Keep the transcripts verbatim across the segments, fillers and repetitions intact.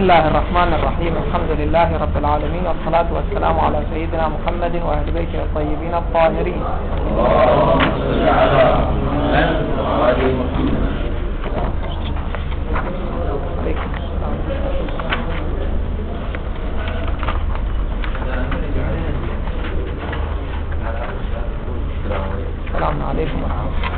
الله الرحمن الرحيم. الحمد لله رب العالمين، والصلاة والسلام على سيدنا محمد وأهل بيته الطيبين الطاهرين. السلام عليكم ورحمة الله.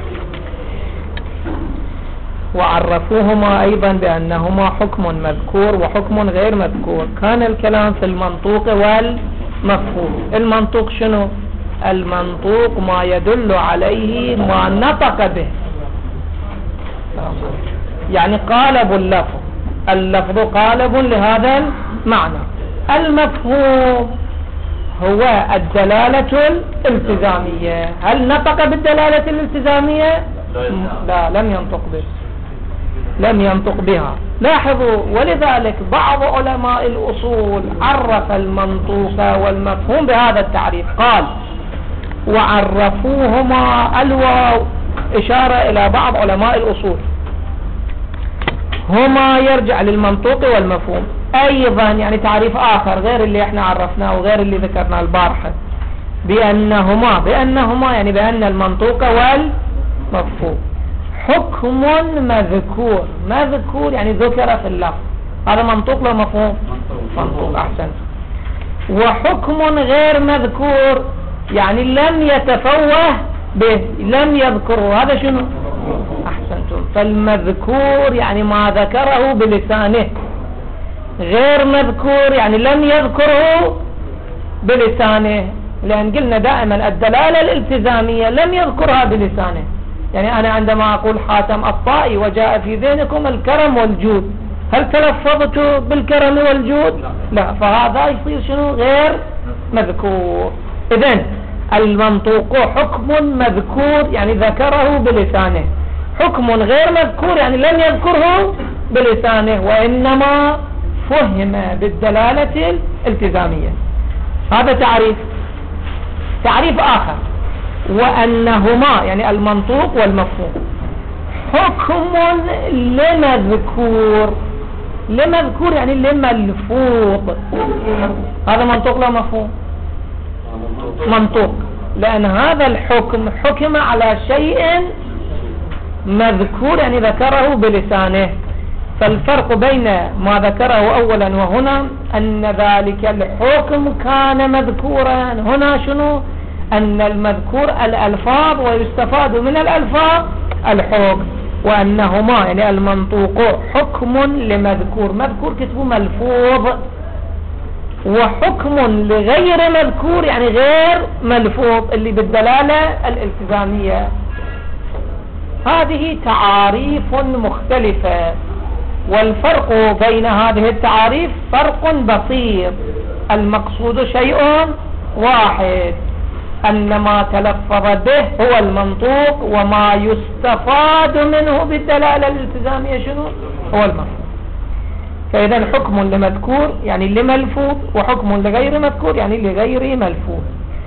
وعرفوهما أيضا بأنهما حكم مذكور وحكم غير مذكور. كان الكلام في المنطوق والمفهوم. المنطوق شنو؟ المنطوق ما يدل عليه ما نطق به، يعني قالب اللفظ، اللفظ قالب لهذا المعنى. المفهوم هو الدلالة الالتزامية. هل نطق بالدلالة الالتزامية؟ لا، لم ينطق به، لم ينطق بها. لاحظوا، ولذلك بعض علماء الأصول عرف المنطوق والمفهوم بهذا التعريف. قال: وعرفوهما، الواو إشارة إلى بعض علماء الأصول، هما يرجع للمنطوق والمفهوم أيضا، يعني تعريف آخر غير اللي احنا عرفناه وغير اللي ذكرناه البارحة، بأنهما بأنهما يعني بأن المنطوق والمفهوم حكم مذكور. مذكور يعني ذكر في اللفظ، هذا منطوق له مفهوم؟ منطوق. أحسن. وحكم غير مذكور يعني لم يتفوه به، لم يذكره، هذا شنو؟ أحسنتم. فالمذكور يعني ما ذكره بلسانه، غير مذكور يعني لم يذكره بلسانه، لأن قلنا دائما الدلالة الالتزامية لم يذكرها بلسانه. يعني أنا عندما أقول حاتم الطائي وجاء في ذهنكم الكرم والجود، هل تلفظت بالكرم والجود؟ لا، فهذا يصير شنو؟ غير مذكور. إذن المنطوق حكم مذكور يعني ذكره بلسانه، حكم غير مذكور يعني لم يذكره بلسانه، وإنما فهم بالدلالة الالتزامية. هذا تعريف. تعريف آخر: وأنهما يعني المنطوق والمفهوم حكم لمذكور. لمذكور يعني لملفوظ. هذا منطوق لا مفهوم؟ منطوق، لأن هذا الحكم حكم على شيء مذكور يعني ذكره بلسانه. فالفرق بين ما ذكره أولا وهنا أن ذلك الحكم كان مذكورا. هنا شنو؟ أن المذكور الألفاظ ويستفاد من الألفاظ الحكم. وأنهما يعني المنطوق حكم لمذكور. مذكور كتبه ملفوظ، وحكم لغير مذكور يعني غير ملفوظ اللي بالدلالة الالتزامية. هذه تعاريف مختلفة، والفرق بين هذه التعاريف فرق بسيط. المقصود شيء واحد، أن ما تلفظ به هو المنطوق، وما يستفاد منه بالدلالة الالتزامية شنو؟ هو المفهوم. فإذا حكم لمذكور يعني لملفوظ، وحكم لغير مذكور يعني لغير ملفوظ.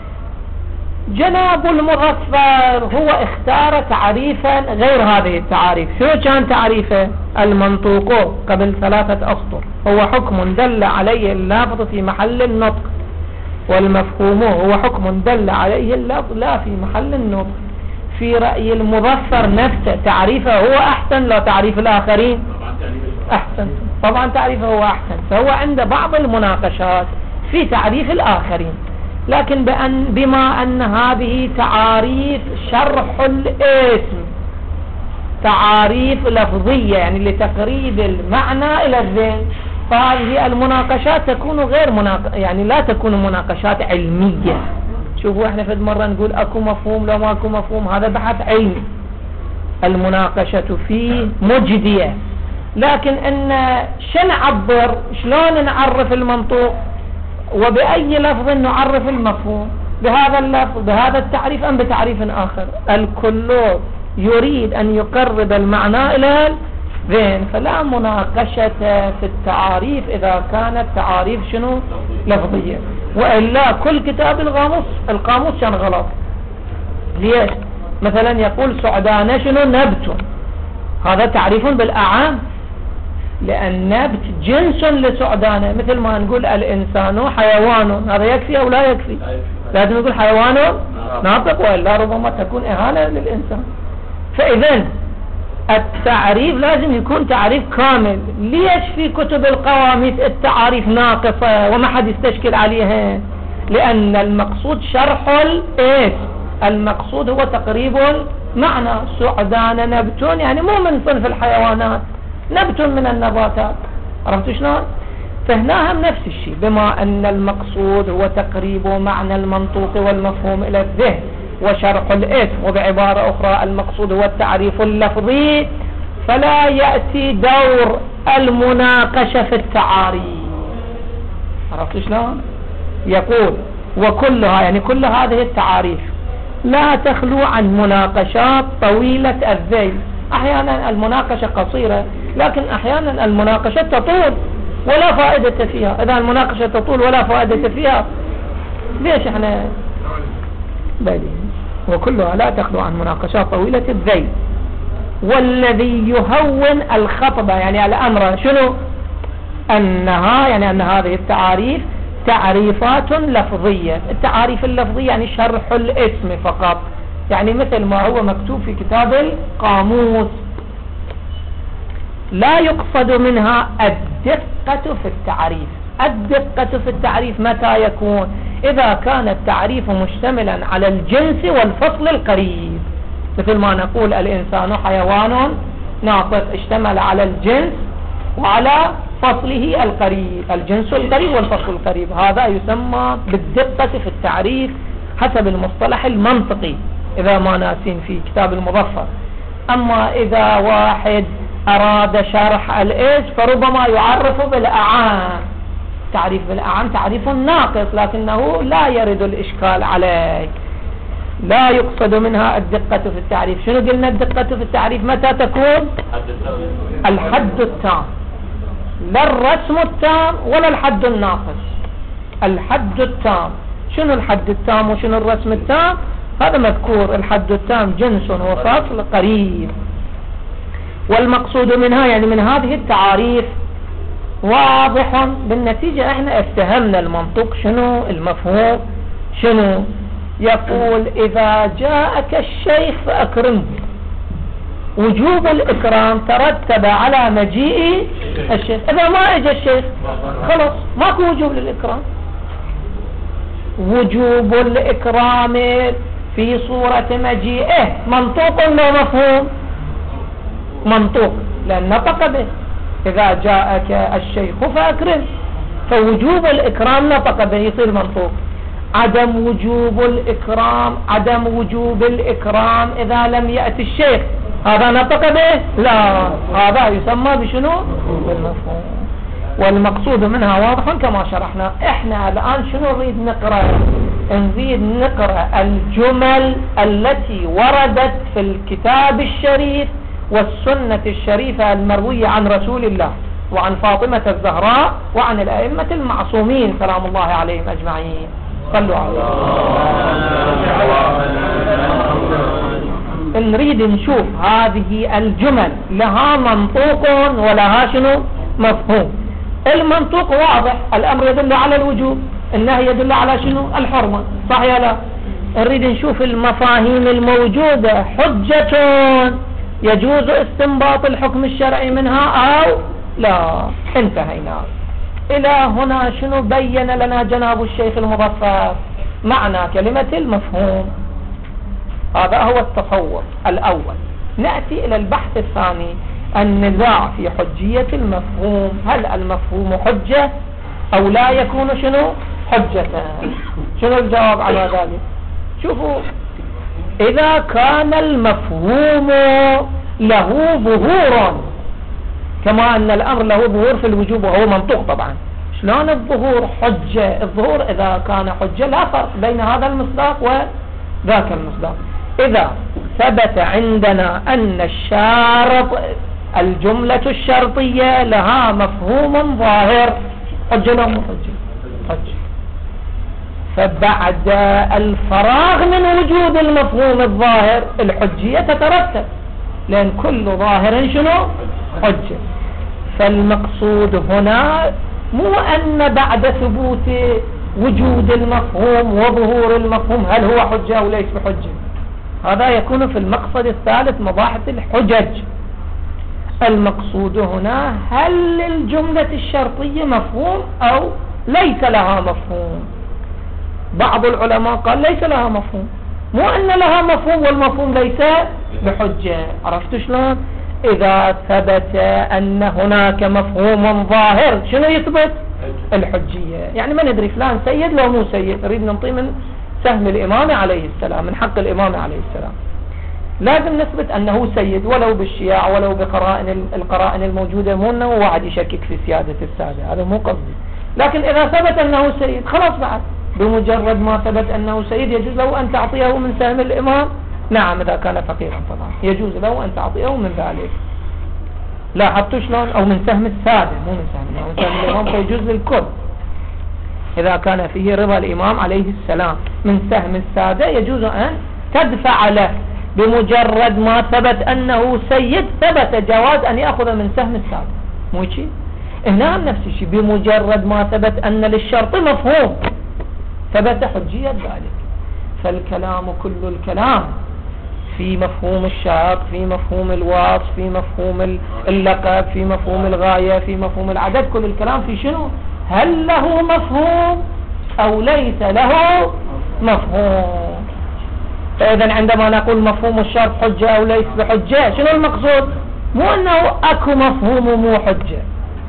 جناب المظفر هو اختار تعريفا غير هذه التعاريف. شو كان تعريفه؟ المنطوق قبل ثلاثة أسطر هو حكم دل عليه اللفظ في محل النطق، والمفهوم هو حكم دل عليه اللفظ لا في محل النطق. في رأي المظفر نفسه تعريفه هو أحسن لا تعريف الآخرين؟ أحسن طبعا، تعريفه هو أحسن. فهو عند بعض المناقشات في تعريف الآخرين، لكن بأن بما أن هذه تعاريف شرح الاسم، تعاريف لفظية يعني لتقريب المعنى إلى الذهن، فهذه المناقشات تكون غير مناق... يعني لا تكون مناقشات علمية. شوفوا احنا في مرة نقول اكو مفهوم لو ما اكو مفهوم، هذا بحث علمي، المناقشة فيه مجدية. لكن ان شن نعبر، شلون نعرف المنطوق، وبأي لفظ نعرف المفهوم، بهذا اللفظ بهذا التعريف أم بتعريف آخر؟ الكل يريد أن يقرب المعنى إلى الذهن، فلا مناقشة في التعاريف إذا كانت تعاريف شنو؟ لفظية. وإلا كل كتاب القاموس القاموس كان غلط. ليش؟ مثلا يقول سعدان شنو؟ نبت، هذا تعريف بالأعام، لأن نبت جنس لسعدانه، مثل ما نقول الإنسان حيوان، هذا يكفي أو لا يكفي؟ لازم نقول حيوان ناطق، وإلا ربما تكون إهانة للإنسان. فإذن التعريف لازم يكون تعريف كامل. ليش في كتب القواميس التعاريف ناقصة وما حد يستشكل عليها؟ لأن المقصود شرح الاسم، المقصود هو تقريب معنى. سعدان نبت يعني مو من صنف الحيوانات، نبت من النباتات. عرفت شلون؟ فهناها نفس الشيء، بما أن المقصود هو تقريب معنى المنطوق والمفهوم إلى الذهن وشرح الاسم، وبعبارة أخرى المقصود هو التعريف اللفظي، فلا يأتي دور المناقشة في التعاريف. عرفت شلون؟ يقول وكلها يعني كل هذه التعاريف لا تخلو عن مناقشات طويلة الذيل. أحيانا المناقشة قصيرة، لكن أحيانا المناقشة تطول ولا فائدة فيها. إذا المناقشة تطول ولا فائدة فيها، ليش احنا بلي؟ وكلها لا تخلو عن مناقشات طويلة الذيل. والذي يهون الخطبة يعني الأمر شنو؟ أنها يعني أن هذه التعاريف تعريفات لفظية. التعاريف اللفظية يعني شرح الاسم فقط، يعني مثل ما هو مكتوب في كتاب القاموس. لا يقصد منها الدقة في التعريف. الدقة في التعريف متى يكون؟ إذا كان التعريف مشتملا على الجنس والفصل القريب، مثل ما نقول الإنسان حيوان ناطق، اشتمل على الجنس وعلى فصله القريب، الجنس القريب والفصل القريب. هذا يسمى بالدقة في التعريف حسب المصطلح المنطقي إذا ما ناسين في كتاب المظفر. أما إذا واحد أراد شرح الاسم فربما يعرف بالأعام. تعريف بالأعام تعريف ناقص، لكنه لا يرد الإشكال عليك. لا يقصد منها الدقة في التعريف. شنو قلنا الدقة في التعريف متى تكون؟ الحد التام، لا الرسم التام ولا الحد الناقص. الحد التام. شنو الحد التام وشنو الرسم التام؟ هذا مذكور. الحد التام جنس وفصل قريب. والمقصود منها يعني من هذه التعاريف واضح بالنتيجة. احنا افتهمنا المنطق شنو، المفهوم شنو. يقول إذا جاءك الشيخ فأكرمه. وجوب الإكرام ترتب على مجيء الشيخ. إذا ما اجى الشيخ خلاص ماكو وجوب للإكرام. وجوب الإكرام في صورة مجيئه منطوق ولا مفهوم؟ منطوق، لأن نطق به. إذا جاءك الشيخ فأكرم، فوجوب الإكرام نطق به يصير منطوق. عدم وجوب الإكرام عدم وجوب الإكرام إذا لم يأتي الشيخ، هذا نطق به؟ لا، هذا يسمى بشنو؟ بالمفهوم. والمقصود منها واضح كما شرحنا. احنا الآن شنو نريد نقرأ؟ نريد نقرأ الجمل التي وردت في الكتاب الشريف والسنة الشريفة المروية عن رسول الله وعن فاطمة الزهراء وعن الأئمة المعصومين سلام الله عليهم أجمعين. صلوا على الله. نريد نشوف هذه الجمل لها منطوق ولها شنو؟ مفهوم. المنطوق واضح، الأمر يدل على الوجوب، النهي يدل على شنو؟ الحرمة، صح يا لا؟ نريد نشوف المفاهيم الموجودة حجة يجوز استنباط الحكم الشرعي منها أو لا. انتهينا. إلى هنا شنو بين لنا جناب الشيخ المظفر؟ معنى كلمة المفهوم. هذا هو التصور الأول. نأتي إلى البحث الثاني، النزاع في حجية المفهوم. هل المفهوم حجة أو لا يكون شنو؟ حجة. شنو الجواب على ذلك؟ شوفوا، إذا كان المفهوم له ظهور، كما أن الأمر له ظهور في الوجوب وهو منطوق طبعا، شلون الظهور حجة؟ الظهور إذا كان حجة لا فرق بين هذا المصداق وذاك المصداق. إذا ثبت عندنا أن الشارط الجملة الشرطية لها مفهوم ظاهر، حجة لهم حجة حجة. فبعد الفراغ من وجود المفهوم الظاهر الحجية تترتب، لأن كل ظاهر شنو؟ حجة. فالمقصود هنا مو أن بعد ثبوت وجود المفهوم وظهور المفهوم هل هو حجة أو ليس بحجة، هذا يكون في المقصد الثالث مباحث الحجج. المقصود هنا هل الجملة الشرطية مفهوم أو ليس لها مفهوم. بعض العلماء قال ليس لها مفهوم، مو أن لها مفهوم والمفهوم ليس بحجة. عرفت شلون؟ إذا ثبت أن هناك مفهوم ظاهر شنو يثبت؟ الحجية. يعني ما ندري فلان سيد لو مو سيد، نريد ننطي من سهم الإمام عليه السلام، من حق الإمام عليه السلام، لازم نثبت أنه سيد ولو بالشياع ولو بقرائن القرائن الموجودة، مو أنه واحد يشكك في سيادة السادة، هذا مو قصدي. لكن إذا ثبت أنه سيد خلاص بعد، بمجرد ما ثبت أنه سيد يجوز له أن تعطيه من سهم الإمام. نعم إذا كان فقيرا طبعا يجوز له أن تعطيه من ذلك. لاحظتوا شلون؟ أو من سهم السادة مو من سهم الإمام، من سهم الإمام فيجوز للكل إذا كان فيه رضا الإمام عليه السلام. من سهم السادة يجوز أن تدفع له بمجرد ما ثبت أنه سيد، ثبت جواز أن يأخذ من سهم السادة. مو شيء هنا نفس الشيء، بمجرد ما ثبت أن للشرط مفهوم ثبت حجية ذلك. فالكلام كل الكلام في مفهوم الشرط، في مفهوم الوصف، في مفهوم اللقب، في مفهوم الغاية، في مفهوم العدد، كل الكلام في شنو؟ هل له مفهوم أو ليس له مفهوم. فإذا عندما نقول مفهوم الشرط حجة أو ليس بحجة، شنو المقصود؟ مو أنه أكو مفهوم ومو حجة،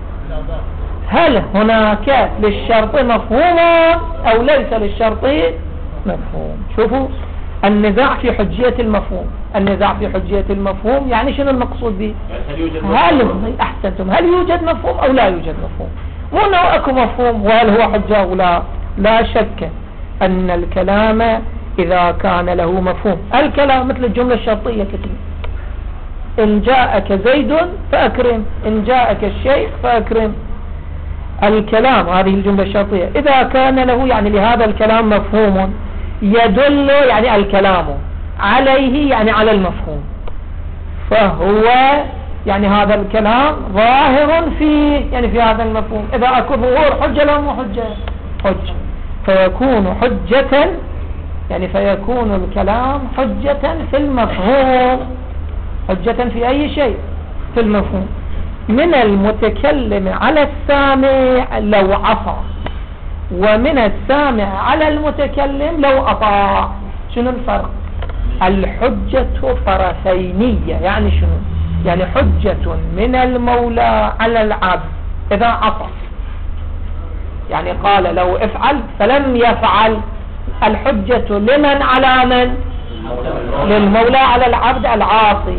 هل هناك للشرط مفهوم أو ليس للشرط مفهوم. شوفوا النزاع في حجية المفهوم، النزاع في حجية المفهوم يعني شنو المقصود به؟ هل أحسنتم هل يوجد مفهوم أو لا يوجد مفهوم، مو أنه أكو مفهوم وهل هو حجة أو لا. لا شك أن الكلام إذا كان له مفهوم، الكلام مثل الجملة الشرطية كتير، إن جاءك زيد فأكرم، إن جاءك الشيخ فأكرم. الكلام هذه الجملة الشرطية إذا كان له يعني لهذا الكلام مفهوم يدل يعني الكلام عليه يعني على المفهوم، فهو يعني هذا الكلام ظاهر فيه يعني في هذا المفهوم. إذا أكو ظهور حجة لو مو حجة حجة، فيكون حجة يعني فيكون الكلام حجة في المفهوم، حجة في أي شيء في المفهوم. من المتكلم على السامع لو عصى، ومن السامع على المتكلم لو أطاع. شنو الفرق؟ الحجة طرفينية، يعني شنو؟ يعني حجة من المولى على العبد إذا عصى، يعني قال لو افعل فلم يفعل، الحجة لمن على من؟ للمولى على العبد العاصي.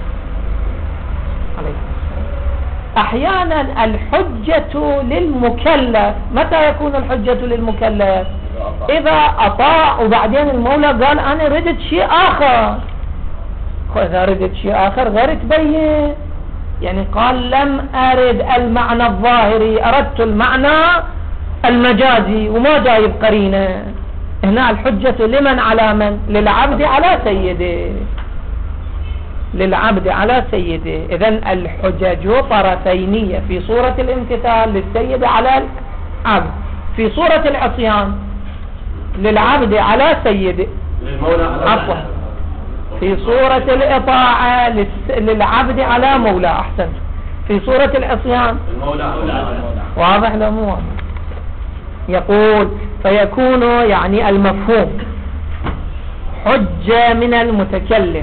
أحيانا الحجة للمكلف. متى يكون الحجة للمكلف؟ إذا أطاع وبعدين المولى قال أنا ردت شيء آخر. إذا ردت شيء آخر غير تبين، يعني قال لم أرد المعنى الظاهري، أردت المعنى المجازي وما جايب قرينة. هنا الحجة لمن على من؟ للعبد على سيده، للعبد على سيده. إذن الحجج طرفينية، في صورة الامتثال للسيد على العبد، في صورة العصيان للعبد على سيده، عفوا في صورة الإطاعة للعبد على مولى. أحسن، في صورة العصيان واضح لا مو واضح؟ يقول فيكون يعني المفهوم حجة من المتكلم،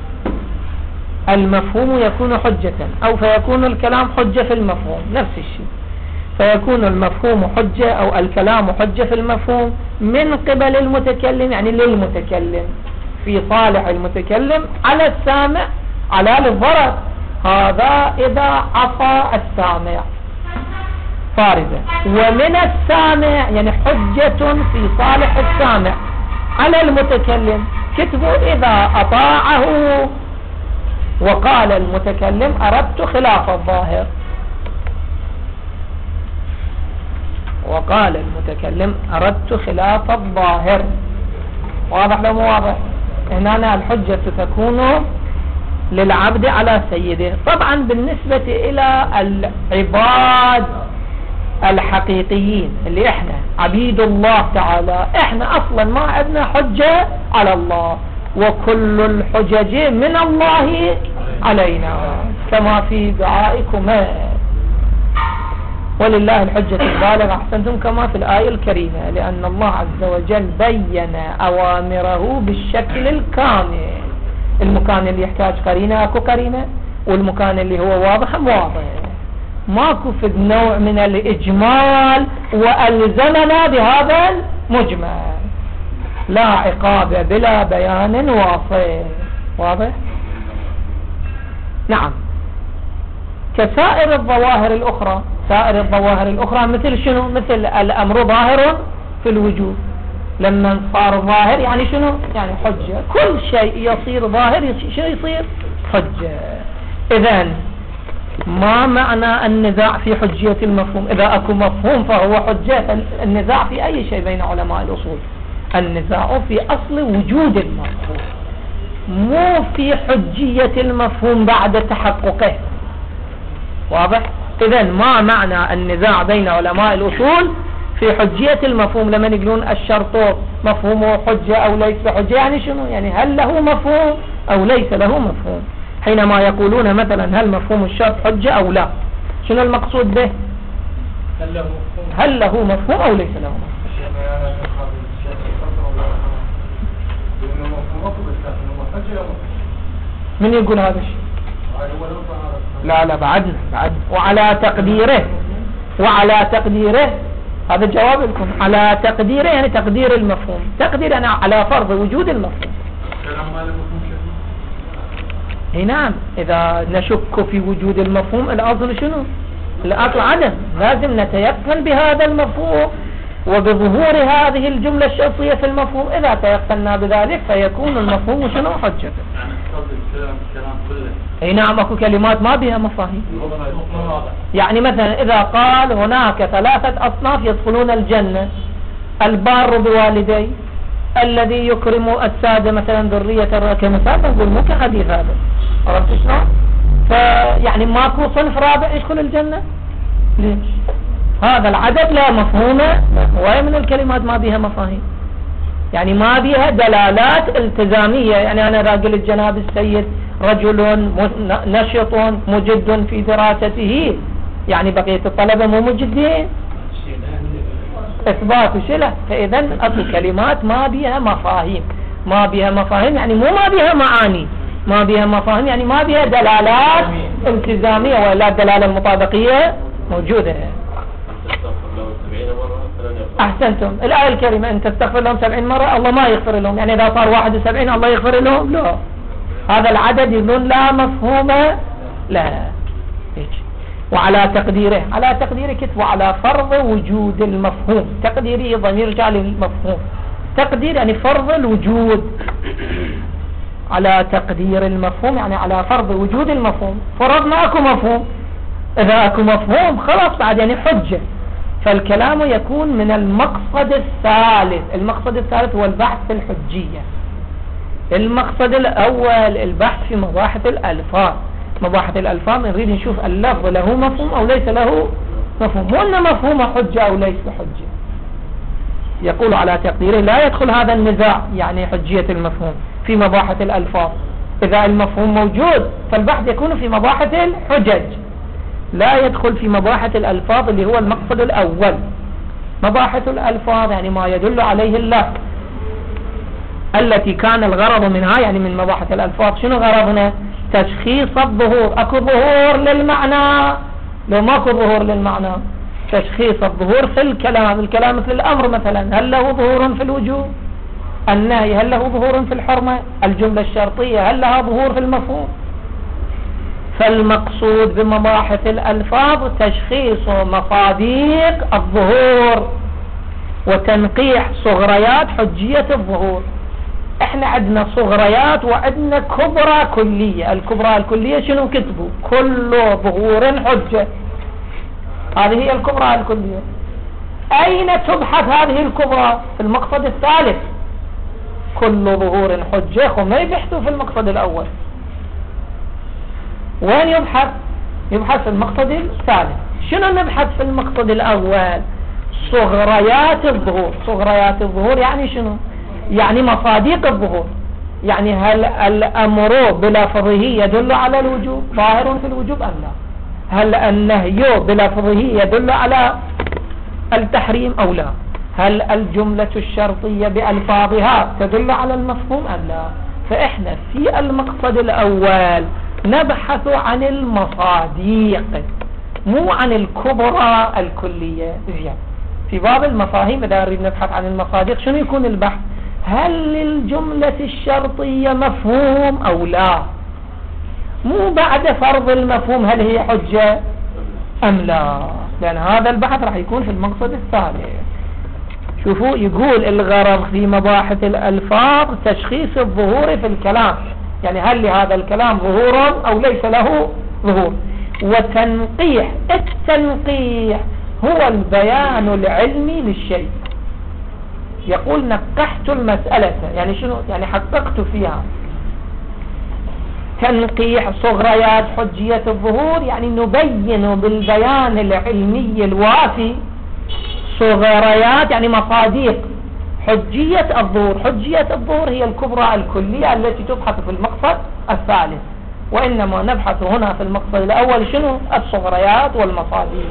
المفهوم يكون حجة، أو فيكون الكلام حجة في المفهوم، نفس الشيء. فيكون المفهوم حجة أو الكلام حجة في المفهوم من قبل المتكلم، يعني للمتكلم في صالح المتكلم على السامع على للضرر. هذا إذا عصى السامع فارزة. ومن السامع يعني حجة في صالح السامع على المتكلم، كتبوا إذا أطاعه وقال المتكلم أردت خلاف الظاهر، وقال المتكلم أردت خلاف الظاهر. واضح لو مو واضح؟ هنا الحجة تكون للعبد على سيده. طبعا بالنسبة إلى العباد الحقيقيين اللي احنا عبيد الله تعالى، احنا اصلا ما عندنا حجة على الله، وكل الحجج من الله علينا كما في دعائكما، ولله الحجة البالغة أحسنتم كما في الآية الكريمة، لأن الله عز وجل بين أوامره بالشكل الكامل. المكان اللي يحتاج قرينة أكو قرينة، والمكان اللي هو واضح واضح، ماكو في نوع من الإجمال وألزمنا بهذا المجمل، لا عقاب بلا بيان واضح. واضح؟ نعم. كسائر الظواهر الأخرى، سائر الظواهر الأخرى مثل شنو؟ مثل الأمر ظاهر في الوجود، لما صار ظاهر يعني شنو؟ يعني حجة. كل شيء يصير ظاهر شنو يصير؟ حجة. إذن ما معنى النزاع في حجية المفهوم؟ إذا أكو مفهوم فهو حجة. النزاع في أي شيء بين علماء الأصول؟ النزاع في أصل وجود المفهوم، مو في حجية المفهوم بعد تحققه. واضح؟ إذن ما معنى النزاع بين علماء الأصول في حجية المفهوم لما يقولون الشرط مفهومه حجة أو ليس بحجة؟ يعني شنو؟ يعني هل له مفهوم أو ليس له مفهوم؟ حينما يقولون مثلا هل مفهوم الشرط حجة أو لا، شنو المقصود به؟ هل له مفهوم هل له مفهوم أو ليس له مفهوم؟ من يقول هذا الشيء؟ لا لا بعدنا بعدنا. وعلى تقديره، وعلى تقديره هذا جواب لكم. على تقديره يعني تقدير المفهوم، تقدير أنا على فرض وجود المفهوم. اي نعم. إذا نشك في وجود المفهوم الأصل شنو؟ الأصل عدم. لازم نتيقن بهذا المفهوم وبظهور هذه الجملة الشخصية في المفهوم. إذا تيقنا بذلك فيكون المفهوم شنو؟ حجة. اي نعم. اكو كلمات ما بها مفاهيم. يعني مثلا إذا قال هناك ثلاثة أصناف يدخلون الجنة: البار بوالديه، الذي يكرم السادة مثلا ذرية كمثال، نقول مو كحديث هذا. عرفت شلون؟ فيعني ماكو صنف رابع يدخل الجنة. ليش؟ هذا العدد لا مفهوم، وهي من الكلمات ما بها مفاهيم، يعني ما بها دلالات التزامية. يعني أنا راجل الجناب السيد رجل نشط مجد في دراسته، يعني بقية الطلبة مو مجدين، إثبات شله. فإذا أكو كلمات ما بها مفاهيم. ما بها مفاهيم يعني مو ما بها معاني، ما بها مفاهيم يعني ما بها دلالات التزامية، ولا الدلالة المطابقية موجودة. أحسنتم. الآية الكريمة أن تستغفر لهم سبعين مرة، الله ما يغفر لهم. يعني إذا صار واحد وسبعين الله يغفر لهم؟ لا. هذا العدد يقولون لا مفهوم لا. وعلى تقديره، على تقديره كتب على فرض وجود المفهوم. تقديري ضمير يرجع للمفهوم. تقدير يعني فرض الوجود. على تقدير المفهوم يعني على فرض وجود المفهوم. فرضنا اكو مفهوم، اذا اكو مفهوم خلاص بعد يعني حجة. فالكلام يكون من المقصد الثالث. المقصد الثالث هو البحث في الحجية. المقصد الأول البحث في مباحث الألفاظ. مباحث الألفاظ نريد نشوف اللفظ له مفهوم أو ليس له مفهوم، مو أن مفهوم حجة أو ليس حجة. يقول على تقديره لا يدخل هذا النزاع، يعني حجية المفهوم، في مباحث الألفاظ. إذا المفهوم موجود فالبحث يكون في مباحث الحجج، لا يدخل في مباحث الألفاظ اللي هو المقصد الأول. مباحث الألفاظ يعني ما يدل عليه اللفظ التي كان الغرض منها، يعني من مباحث الألفاظ شنو غرضنا؟ تشخيص الظهور. أكو ظهور للمعنى؟ لو ماكو ظهور للمعنى تشخيص الظهور في الكلام. الكلام مثل الأمر مثلا، هل له ظهور في الوجوب؟ النهي هل له ظهور في الحرمة؟ الجملة الشرطية هل لها ظهور في المفهوم؟ فالمقصود بمباحث الألفاظ تشخيص مصاديق الظهور وتنقيح صغريات حجية الظهور. احنا عندنا صغريات وعندنا كبرى كلية. الكبرى الكلية شنو كتبوا؟ كل ظهور حجة. هذه هي الكبرى الكلية. اين تبحث هذه الكبرى؟ في المقصد الثالث. كل ظهور حجة، هم ما يبحثوا في المقصد الاول. وين يبحث؟ يبحث في المقصد الثالث. شنو نبحث في المقصد الأول؟ صغريات الظهور. صغريات الظهور يعني شنو؟ يعني مصادق الظهور. يعني هل الأمر بلفظه يدل على الوجوب ظاهر في الوجوب أم لا؟ هل النهي بلفظه يدل على التحريم أو لا؟ هل الجملة الشرطية بألفاظها تدل على المفهوم أم لا؟ فإحنا في المقصد الأول نبحث عن المصادق مو عن الكبرى الكلية. زين، في باب المفاهيم إذا نريد نبحث عن المصادق شنو يكون البحث؟ هل للجملة الشرطية مفهوم أو لا؟ مو بعد فرض المفهوم هل هي حجة أم لا، لأن هذا البحث راح يكون في المقصد الثالث. شوفوا، يقول الغرض في مباحث الألفاظ تشخيص الظهور في الكلام، يعني هل لهذا الكلام ظهور أو ليس له ظهور، وتنقيح. التنقيح هو البيان العلمي للشيء. يقول نقحت المسألة، يعني شنو؟ يعني حققت فيها. تنقيح صغريات حجية الظهور يعني نبين بالبيان العلمي الوافي صغريات يعني مصادق حجية الظهور. حجية الظهور هي الكبرى الكلية التي تبحث في المقصد الثالث، وإنما نبحث هنا في المقصد الأول شنو؟ الصغريات والمصادق.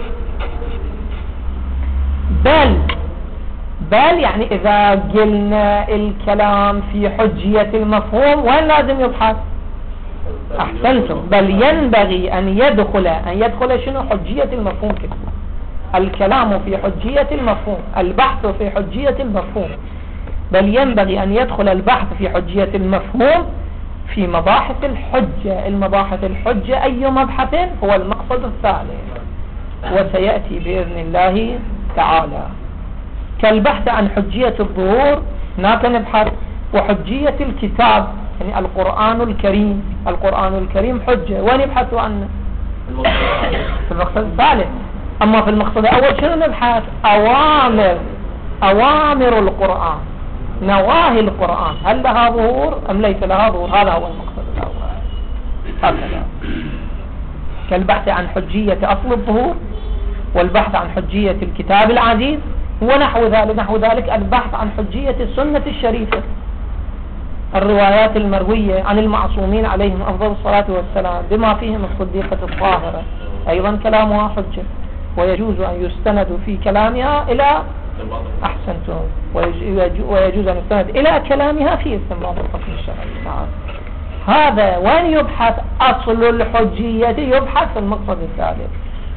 بل بل يعني إذا قلنا الكلام في حجية المفهوم وين لازم يبحث؟ أحسنتم، بل ينبغي أن يدخل أن يدخل شنو؟ حجية المفهوم كده. الكلام في حجية المفهوم، البحث في حجية المفهوم، بل ينبغي أن يدخل البحث في حجية المفهوم في مباحث الحجة. المباحث الحجة أي مبحث؟ هو المقصد الثالث، وسيأتي بإذن الله تعالى. كالبحث عن حجية الظهور هناك نبحث، وحجية الكتاب يعني القرآن الكريم. القرآن الكريم حجة، ونبحث عنه في المقصد الثالث. أما في المقصد الأول شنو نبحث؟ أوامر أوامر القرآن، نواهي القرآن، هل لها ظهور أم ليس لها ظهور؟ هذا هو المقصد الأول. هكذا كالبحث عن حجية أصل الظهور، والبحث عن حجية الكتاب العزيز، ونحو ذلك نحو ذلك البحث عن حجية السنة الشريفة، الروايات المروية عن المعصومين عليهم أفضل الصلاة والسلام بما فيهم الصديقة الطاهرة، أيضا كلامها حجة، ويجوز أن يستند في كلامها إلى أحسنتم ويجوز أن يستند إلى كلامها في استنباط الحكم الشرعي. هذا وين يبحث؟ أصل الحجية يبحث في المقصد الثالث.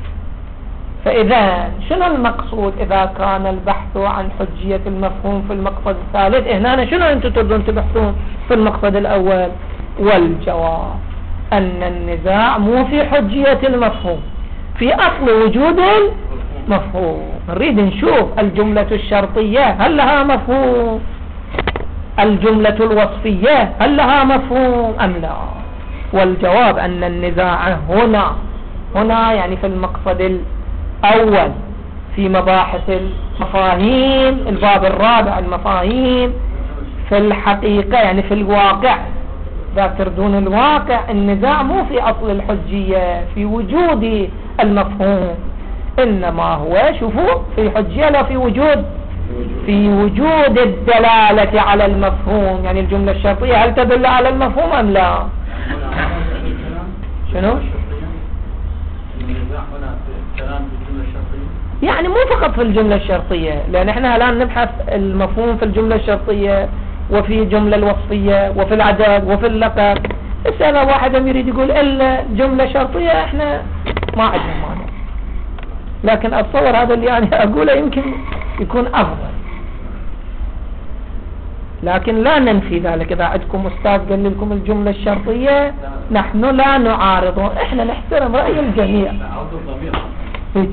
فإذا شنو المقصود إذا كان البحث عن حجية المفهوم في المقصد الثالث؟ هنا شنو أنتم تريدون تبحثون في المقصد الأول؟ والجواب أن النزاع مو في حجية المفهوم، في أصل وجود المفهوم. نريد نشوف الجملة الشرطية هل لها مفهوم، الجملة الوصفية هل لها مفهوم أم لا. والجواب أن النزاع هنا هنا يعني في المقصد الأول في مباحث المفاهيم، الباب الرابع المفاهيم في الحقيقة يعني في الواقع. إذا تردون الواقع النزاع مو في أصل الحجية في وجود المفهوم، إنما هو شوفوا في حجية لا في وجود في وجود الدلالة على المفهوم. يعني الجملة الشرطية هل تدل على المفهوم أم لا؟ شنو؟ يعني مو فقط في الجملة الشرطية، لأن احنا الآن نبحث المفهوم في الجملة الشرطية وفي الجملة الوصفية وفي العدد وفي اللقب. السنة واحد يريد يقول إلا جملة شرطية احنا ما عندنا مانع، لكن أتصور هذا اللي يعني أقوله يمكن يكون أفضل، لكن لا ننفي ذلك. إذا عندكم أستاذ قال لكم الجملة الشرطية نحن لا نعارضه، احنا نحترم رأي الجميع. هيك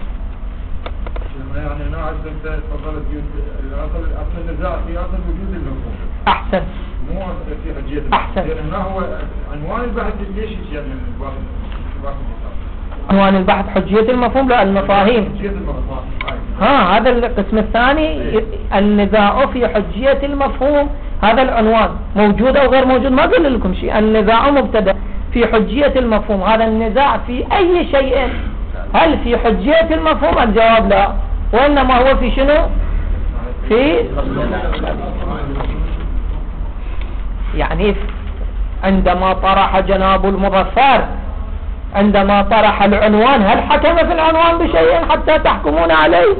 يعني أنا عايز أنت تفضلت الأصل أصل النزاع في أصل وجود المفهوم. أحسن. مو في حجية. أحسن. لأن هنا هو عنوان البحث ليش يعني البحث البحث عنوان البحث حجية المفهوم لا المفاهيم. حجية المفهوم. ها هذا القسم الثاني النزاع في حجية المفهوم، هذا العنوان موجود أو غير موجود ما قل لكم شيء. النزاع مبتدأ في حجية المفهوم. هذا النزاع في أي شيء، هل في حجية المفهوم؟ الجواب لا، وإنما هو في شنو؟ في يعني عندما طرح جناب المظفر، عندما طرح العنوان، هل حكم في العنوان بشيء حتى تحكمون عليه؟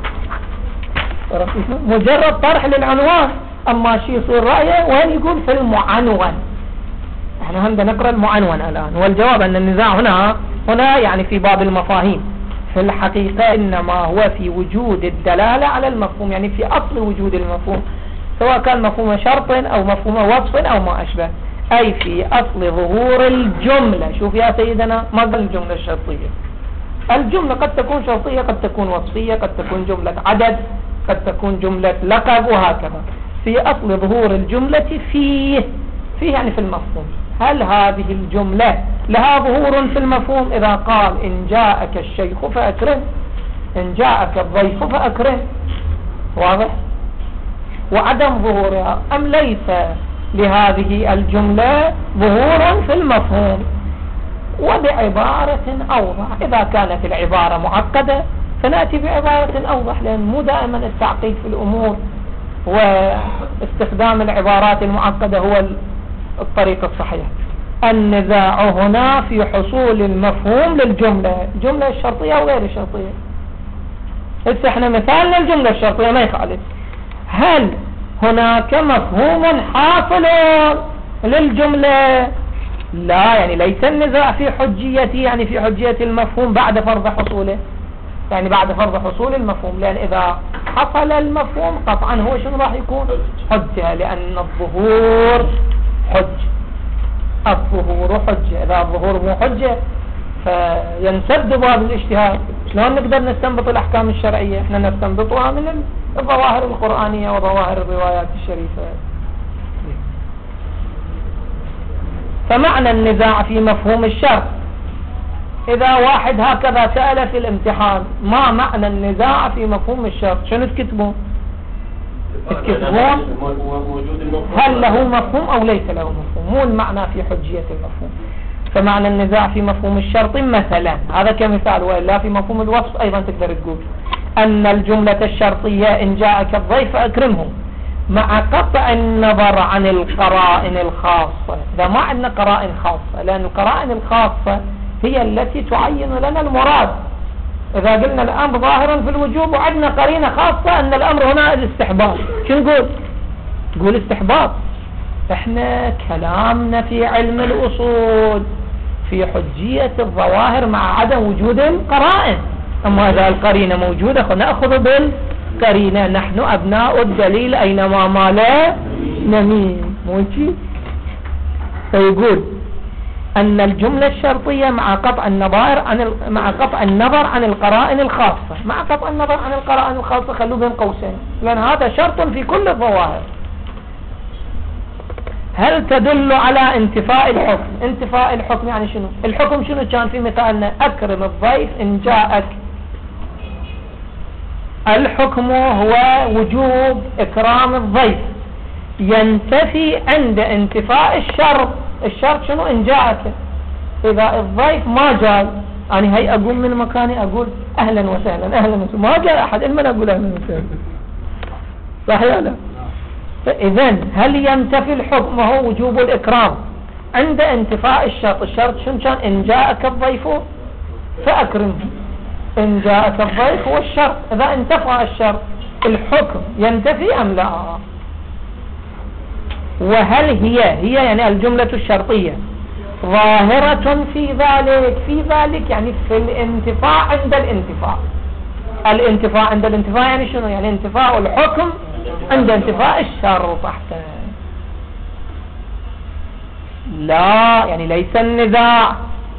مجرد طرح للعنوان. أما شيء يصير رأيه وين يقول في المعنون. احنا هم نقرأ المعنون الآن، والجواب أن النزاع هنا هنا يعني في باب المفاهيم. في الحقيقة إنما هو في وجود الدلالة على المفهوم، يعني في أصل وجود المفهوم، سواء كان مفهوم شرط أو مفهوم وصف أو ما أشبه، أي في أصل ظهور الجملة. شوف يا سيدنا، ما قال الجملة الشرطية. الجملة قد تكون شرطية، قد تكون وصفية، قد تكون جملة عدد، قد تكون جملة لقب، وهكذا. في أصل ظهور الجملة فيه فيه يعني في المفهوم. هل هذه الجملة لها ظهور في المفهوم؟ إذا قال إن جاءك الشيخ فأكرم، إن جاءك الضيف فأكرم، واضح؟ وعدم ظهورها، أم ليس لهذه الجملة ظهور في المفهوم؟ وبعبارة أوضح. إذا كانت العبارة معقدة فنأتي بعبارة أوضح، لأن مو دائما التعقيد في الأمور واستخدام العبارات المعقدة هو الطريق الصحيح. النزاع هنا في حصول المفهوم للجملة، الجملة الشرطية وغير الشرطية. هسه احنا مثالنا الجملة الشرطية ما يخالف. هل هناك مفهوم حاصل للجملة؟ لا، يعني ليس النزاع في حجيته، يعني في حجية المفهوم بعد فرض حصوله، يعني بعد فرض حصول المفهوم. لأن إذا حصل المفهوم قطعا هو شنو راح يكون؟ حجة، لأن الظهور حجة، الظهور حجة. إذا الظهور مو حجة فينسد باب الاجتهاد. شلون نقدر نستنبط الأحكام الشرعية؟ احنا نستنبطها من الظواهر القرآنية وظواهر الروايات الشريفة. فمعنى النزاع في مفهوم الشرط، إذا واحد هكذا سأل في الامتحان ما معنى النزاع في مفهوم الشرط، شنو تكتبون؟ تكتبون هل له مفهوم أو ليس له مفهوم، مو المعنى في حجية المفهوم. فمعنى النزاع في مفهوم الشرط مثلا، هذا كمثال، وإلا في مفهوم الوصف أيضا تقدر تقول أن الجملة الشرطية إن جاءك الضيف فأكرمه، مع قطع النظر عن القرائن الخاصة. إذا ما عندنا قرائن خاصة، لأن القرائن الخاصة هي التي تعين لنا المراد. إذا قلنا الأمر ظاهرا في الوجوب وعندنا قرينة خاصة أن الأمر هنا الاستحباب، شو نقول؟ نقول استحباب. احنا كلامنا في علم الأصول في حجية الظواهر مع عدم وجود القرائن. أما إذا القرينة موجودة نأخذ بالقرينة. نحن أبناء الدليل أينما مال نميل، موجي. فيقول أن الجملة الشرطية مع قطع النظر عن مع قطع النظر عن القرائن الخاصة، مع قطع النظر عن القرائن الخاصة خلوه بين قوسين، لأن هذا شرط في كل الظواهر. هل تدل على انتفاء الحكم؟ انتفاء الحكم يعني شنو؟ الحكم شنو كان في مثالنا؟ أكرم الضيف إن جاءك. الحكم هو وجوب إكرام الضيف، ينتفي عند انتفاء الشرط. الشرط شنو؟ إن جاءك. إذا الضيف ما جاء، أنا هي أقول من مكاني أقول أهلا وسهلا أهلا وسهلا، ما جاء أحد إلا أقول أهلا وسهلا، صح يا لا؟ فإذن هل ينتفي الحكم هو وجوب الإكرام عند انتفاء الشرط؟ الشرط شنو كان؟ إن جاءك الضيف فأكرمه. إن جاءك الضيف هو الشرط. إذا انتفى الشرط الحكم ينتفي أم لا؟ وهل هي هي يعني الجملة الشرطية ظاهرة في ذلك في ذلك يعني في الانتفاع عند الانتفاع. الانتفاع عند الانتفاع يعني شنو؟ يعني انتفاء الحكم عند انتفاء الشرط. أحسن. لا، يعني ليس النزاع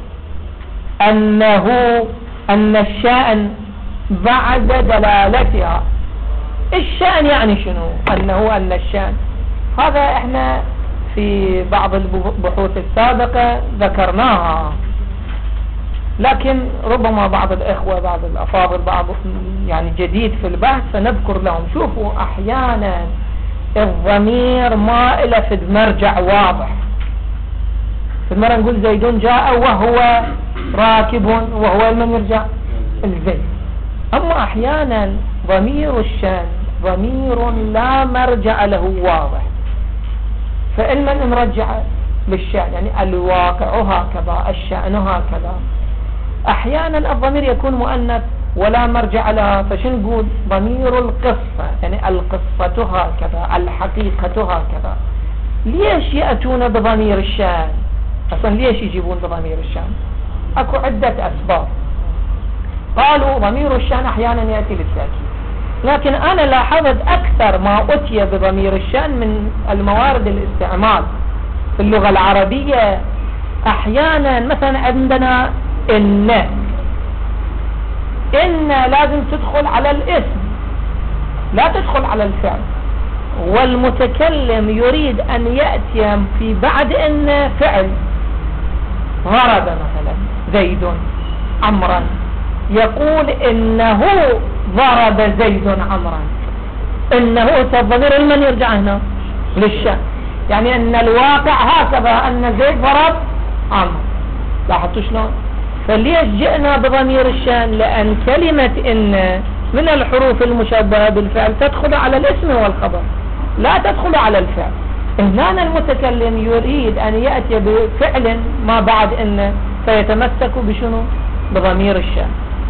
أنه أن الشأن بعد دلالتها. الشأن يعني شنو؟ أنه أن الشأن هذا احنا في بعض البحوث السابقة ذكرناها، لكن ربما بعض الإخوة بعض الأفاضل بعض يعني جديد في البحث فنذكر لهم. شوفوا أحيانا الضمير ما إلى في مرجع واضح، المرة نقول زيد جاء وهو راكب، وهو من يرجع الزيد. أما أحيانا ضمير الشأن ضمير لا مرجع له واضح، فإما نرجع للشأن يعني الواقع هكذا، الشأن هكذا. أحيانا الضمير يكون مؤنث ولا مرجع لها، فشن نقول ضمير القصة يعني القصة هكذا، الحقيقة هكذا. ليش يأتون بضمير الشأن؟ أصلا ليش يجيبون بضمير الشأن؟ أكو عدة أسباب. قالوا ضمير الشأن أحيانا يأتي للتأكيد، لكن أنا لاحظت أكثر ما أتي بضمير الشأن من الموارد الاستعمال في اللغة العربية. أحيانا مثلا عندنا إن إن لازم تدخل على الاسم لا تدخل على الفعل، والمتكلم يريد أن يأتي في بعد إن فعل. ضرب مثلا زيد عمرا، يقول إنه ضرب زيد عمرا، إنه الضمير لمن يرجع هنا؟ للشأن، يعني أن الواقع هكذا أن زيد ضرب عمرو. لاحظتوا شلون؟ فليش جئنا بضمير الشأن؟ لأن كلمة إن من الحروف المشبهة بالفعل تدخل على الاسم والخبر، لا تدخل على الفعل. هنا المتكلم يريد أن يأتي بفعل ما بعد إن، فيتمسك بشنو؟ بضمير الشأن.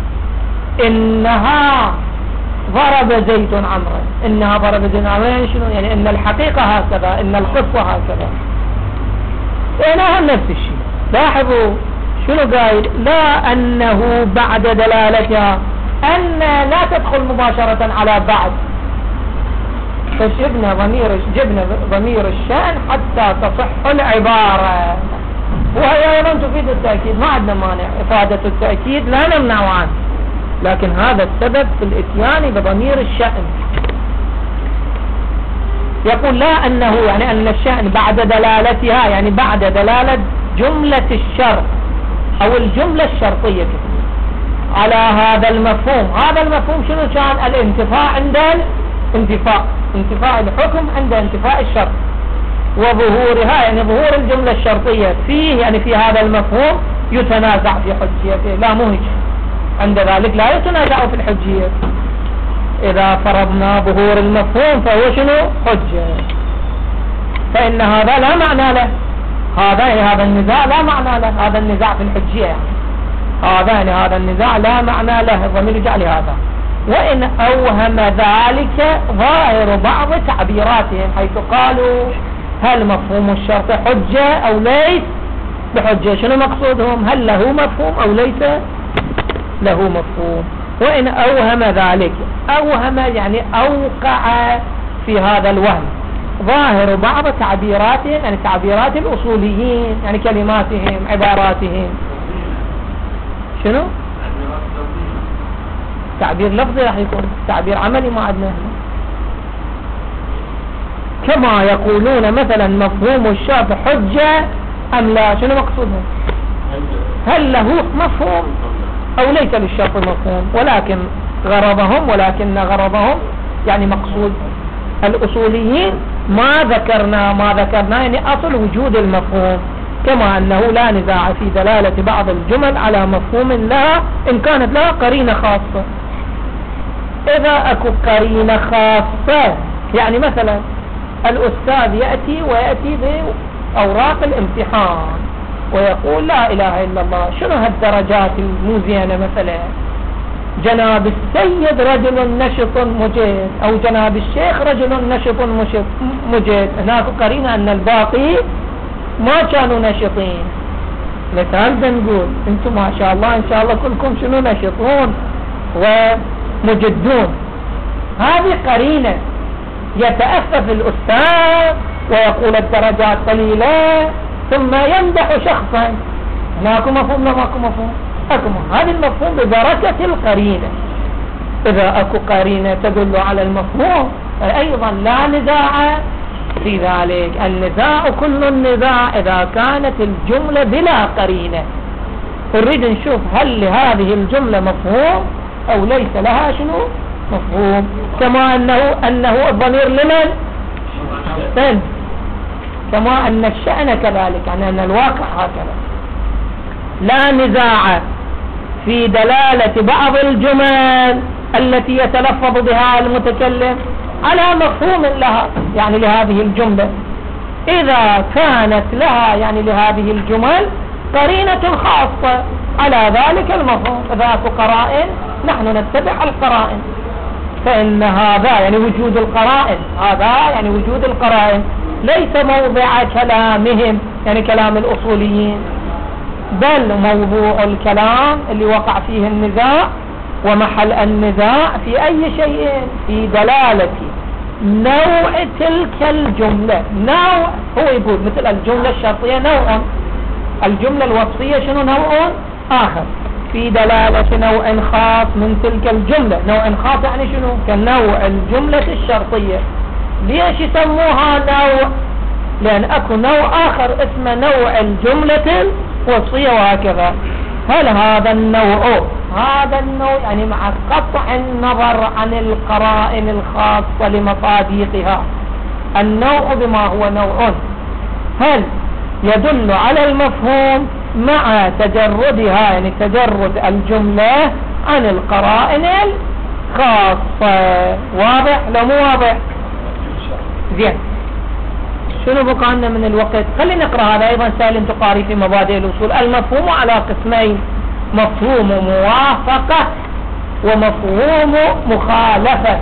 إنها ضرب زيد عمرا، إنها ضرب زيد عمرا شنو؟ يعني إن الحقيقة هكذا، إن القصة هكذا. هنا نفس الشيء. لاحظوا شنو قايل؟ لا أنه بعد دلالتها، أن لا تدخل مباشرة على بعد، فجبنا ضمير جبنا ضمير الشأن حتى تصح العبارة، وهي أيضا تفيد التأكيد، ما عندنا مانع. إفادة التأكيد لا نمنع عنه، لكن هذا السبب في الإتيان بضمير الشأن. يقول لا أنه يعني أن الشأن بعد دلالتها، يعني بعد دلالة جملة الشرط أو الجملة الشرطية على هذا المفهوم. هذا المفهوم شنو كان؟ الانتفاء عند الانتفاء، انتفاء الحكم عند انتفاء الشرط، وظهورها يعني ظهور الجملة الشرطية فيه، يعني في هذا المفهوم يتنازع في حجيته. لا مو هيك، عند ذلك لا يتنازع في الحجية. إذا فرضنا ظهور المفهوم فهو شنو؟ حجة. فإن هذا لا معنى له، هذا هذا النزاع لا معنى له، هذا النزاع في الحجية يعني. هذا يعني هذا النزاع لا معنى له، الضمير يرجع لهذا. وإن أوهم ذلك ظاهر بعض تعبيراتهم، حيث قالوا هل مفهوم الشرط حجة أو ليس بحجة؟ شنو مقصودهم؟ هل له مفهوم أو ليس له مفهوم؟ وإن أوهم ذلك، أوهم يعني أوقع في هذا الوهم ظاهر بعض تعبيراتهم، يعني تعبيرات الأصوليين، يعني كلماتهم عباراتهم. شنو؟ تعبير لفظي راح يكون، تعبير عملي ما عندنا. كما يقولون مثلا مفهوم الشرط حجة أم لا؟ شنو مقصودهم؟ هل له مفهوم أو ليس للشرط مفهوم؟ ولكن غرضهم ولكن غرضهم يعني مقصود الأصوليين ما ذكرنا ما ذكرنا يعني أصل وجود المفهوم، كما أنه لا نزاع في دلالة بعض الجمل على مفهوم لها إن كانت لها قرينة خاصة. إذا أكو قرينة خاصة، يعني مثلا الأستاذ يأتي ويأتي بأوراق الامتحان ويقول لا إله إلا الله، شنو هالدرجات الموزينة؟ مثلا جناب السيد رجل نشط مجيد، أو جناب الشيخ رجل نشط مجيد. هناك قرينة أن الباقي ما كانوا نشطين. مثال بنقول انتم ما شاء الله ان شاء الله كلكم شنو نشطون ومجدون. هذه قرينة. يتأسف الأستاذ ويقول الدرجات قليلة ثم يمدح شخصا. هناك مفهوم لا ماكو مفهوم؟ اكو. هذا المفهوم ببركة القرينة. إذا اكو قرينة تدل على المفهوم أيضا لا نزاع في ذلك. النزاع كل النزاع إذا كانت الجملة بلا قرينة. نريد نشوف هل لهذه الجملة مفهوم أو ليس لها شنو مفهوم. كما أنه أنه الضمير لمن؟ من سواء أن الشأن كذلك، يعني أن الواقع هكذا. لا نزاع في دلالة بعض الجمل التي يتلفظ بها المتكلم على مفهوم لها، يعني لهذه الجملة إذا كانت لها يعني لهذه الجمل قرينة خاصة على ذلك المفهوم. ذات قرائن نحن نتبع القرائن، فإن هذا يعني وجود القرائن، هذا يعني وجود القرائن ليس موضع كلامهم يعني كلام الأصوليين، بل موضوع الكلام اللي وقع فيه النزاع ومحل النزاع في أي شيء في دلالة نوع تلك الجملة. نوع هو يقول مثل الجملة الشرطية نوع، الجملة الوصفية شنو نوع آخر، في دلالة نوع خاص من تلك الجملة. نوع خاص يعني شنو؟ كنوع الجملة الشرطية. ليش يسموها نوع؟ لأن أكو نوع آخر اسمه نوع الجملة الوصفية وهكذا. هل هذا النوع هذا النوع يعني مع قطع النظر عن القرائن الخاصة لمصادقها، النوع بما هو نوع هل يدل على المفهوم مع تجردها يعني تجرد الجملة عن القرائن الخاصة. واضح لو مو واضح؟ زين، شنو بقى عندنا من الوقت؟ خلينا نقرأ هذا أيضا سالم تقاري في مبادئ الأصول. المفهوم على قسمين، مفهوم موافقة ومفهوم مخالفة.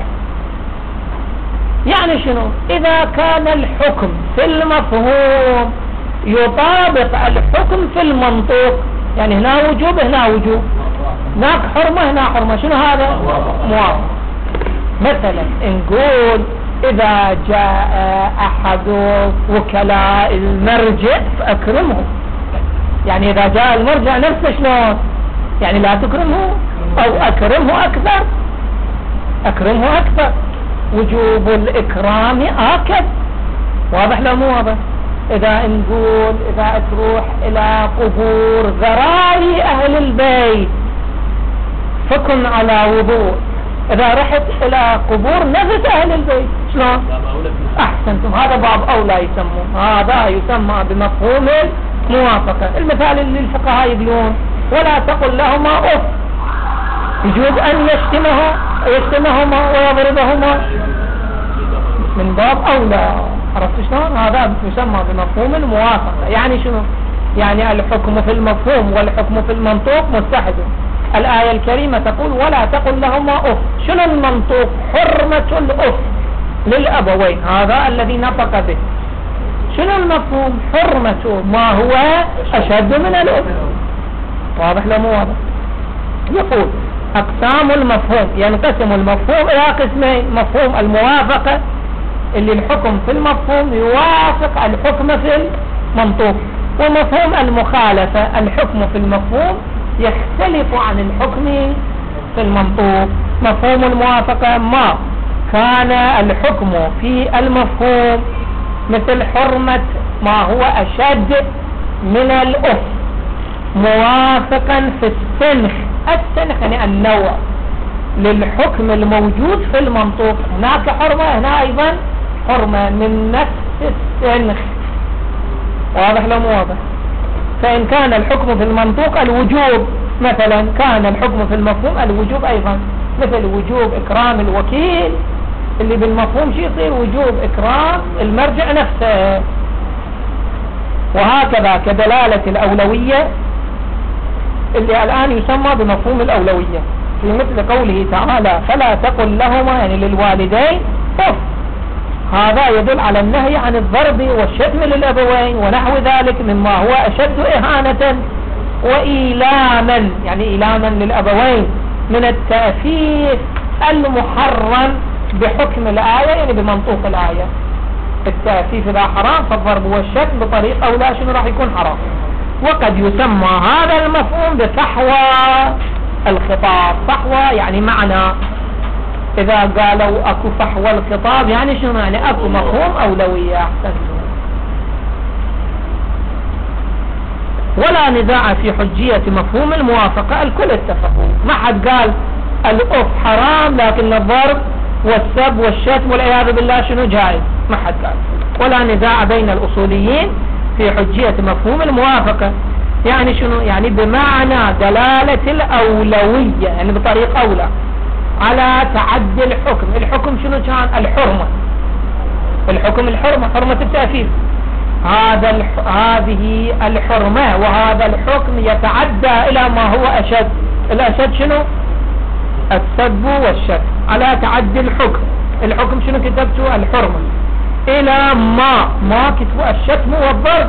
يعني شنو؟ إذا كان الحكم في المفهوم يطابق الحكم في المنطوق، يعني هنا وجوب هنا وجوب، هناك حرمة هنا حرمة، شنو هذا؟ موافق. مثلا نقول إذا جاء أحد وكلاء المرجع فأكرمه، يعني إذا جاء المرجع نفسه شلون؟ يعني لا تكرمه أو أكرمه أكثر، أكرمه أكثر. وجوب الإكرام آكد. واضح لو مو واضح؟ إذا نقول إذا تروح إلى قبور ذراري أهل البيت فكن على وضوء، إذا رحت إلى قبور نفس أهل البيت شلون؟ أحسنتم، هذا باب أولى يسمون، هذا يسمى بمفهوم الموافقة. المثال اللي الفقهاء يقولون ولا تقل لهما أف، يجوز أن يشتمه يشتمهما ويضربهما من باب أولى. عرفت شلون؟ هذا يسمى بمفهوم الموافقة. يعني شنو؟ يعني الحكم في المفهوم والحكم في المنطوق متحد. الآية الكريمة تقول ولا تقل لهما أف. شنو المنطوق؟ حرمة الأف للأبوين، هذا الذي نطق به. شنو المفهوم؟ حرمة ما هو أشد من الأف. واضح لو مو واضح؟ يقول أقسام المفهوم، ينقسم المفهوم إلى قسمين: مفهوم الموافقة اللي الحكم في المفهوم يوافق الحكم في المنطوق، ومفهوم المخالفة الحكم في المفهوم يختلف عن الحكم في المنطوق. مفهوم الموافقة ما كان الحكم في المفهوم مثل حرمة ما هو أشد من الأف موافقا في السنخ. السنخ يعني النوع للحكم الموجود في المنطوق، هناك حرمة هنا أيضا حرمة من نفس السنخ. واضح لو مو واضح؟ فإن كان الحكم في المنطوق الوجوب مثلا، كان الحكم في المفهوم الوجوب أيضا، مثل وجوب إكرام الوكيل اللي بالمفهوم شي يصير وجوب إكرام المرجع نفسه. وهكذا كدلالة الأولوية اللي الآن يسمى بمفهوم الأولوية في مثل قوله تعالى فلا تقل لهما يعني للوالدين أف، هذا يدل على النهي عن الضرب والشتم للأبوين ونحو ذلك مما هو أشد إهانة وإيلاما، يعني إيلاما للأبوين من التأثير المحرم بحكم الآية يعني بمنطوق الآية. التأثير إذا حرام فالضرب والشتم بطريق أو لا شنو راح يكون حرام. وقد يسمى هذا المفهوم بفحوى الخطاب. فحوى يعني معنى، إذا قالوا أكو فحوى الخطاب يعني شنو؟ يعني أكو مفهوم أولوية. أحسن. ولا نزاع في حجية مفهوم الموافقة، الكل اتفقوا، ما حد قال الأف حرام لكن الضرب والسب والشتم والعياذ بالله شنو جائز، ما حد قال. ولا نزاع بين الأصوليين في حجية مفهوم الموافقة. يعني شنو؟ يعني بمعنى دلالة الأولوية، يعني بطريق أولى على تعدي الحكم. الحكم شنو كان؟ الحرمة. الحكم الحرمة، حرمة التأثير. هذا الح... هذه الحرمة وهذا الحكم يتعدى إلى ما هو أشد. الأشد شنو؟ السب والشتم، على تعدي الحكم. الحكم شنو كتبته؟ الحرمة. إلى ما ما كتبوا الشتم والضرب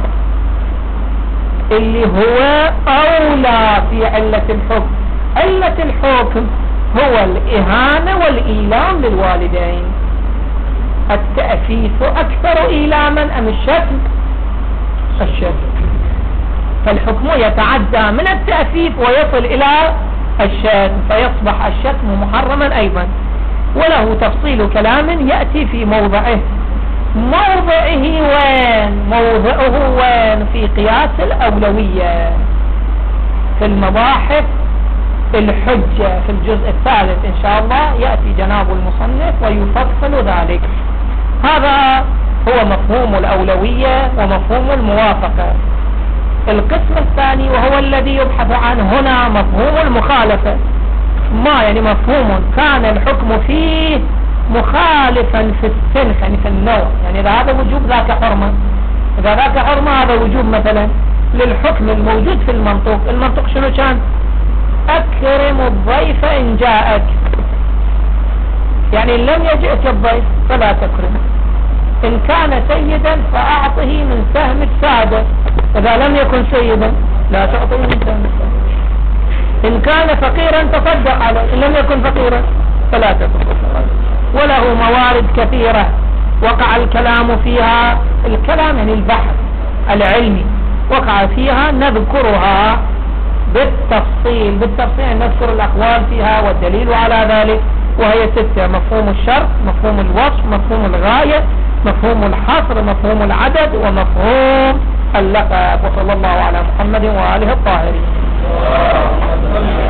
اللي هو أولى في علة الحكم. علة الحكم هو الإهانة والإيلام للوالدين. التأفيف أكثر إيلاما أم الشتم؟ الشتم. فالحكم يتعدى من التأفيف ويصل إلى الشتم، فيصبح الشتم محرما أيضا. وله تفصيل كلام يأتي في موضعه. موضعه وين؟ موضعه وين؟ في قياس الأولوية في المباحث الحجة في الجزء الثالث إن شاء الله يأتي جناب المصنف ويفصل ذلك. هذا هو مفهوم الأولوية ومفهوم الموافقة. القسم الثاني وهو الذي يبحث عنه هنا مفهوم المخالفة. ما يعني مفهوم كان الحكم فيه مخالفا في السنخ، يعني في النوع. يعني إذا هذا وجوب ذاك حرمة، إذا ذاك حرمة هذا وجوب مثلا للحكم الموجود في المنطوق. المنطوق شنو كان؟ أكرم الضيف إن جاءك، يعني إن لم يجئك الضيف فلا تكرمه. إن كان سيدا فأعطه من سهم السادة، إذا لم يكن سيدا لا تعطيه من سهم السادة. إن كان فقيرا تصدق عليه، إن لم يكن فقيرا فلا تصدق. وله موارد كثيرة وقع الكلام فيها. الكلام يعني البحث العلمي وقع فيها، نذكرها بالتفصيل. بالتفصيل نذكر الأقوال فيها والدليل على ذلك، وهي ستة: مفهوم الشرط، مفهوم الوصف، مفهوم الغاية، مفهوم الحصر، مفهوم العدد، ومفهوم اللقب. وصلى الله على محمد وآله الطاهرين.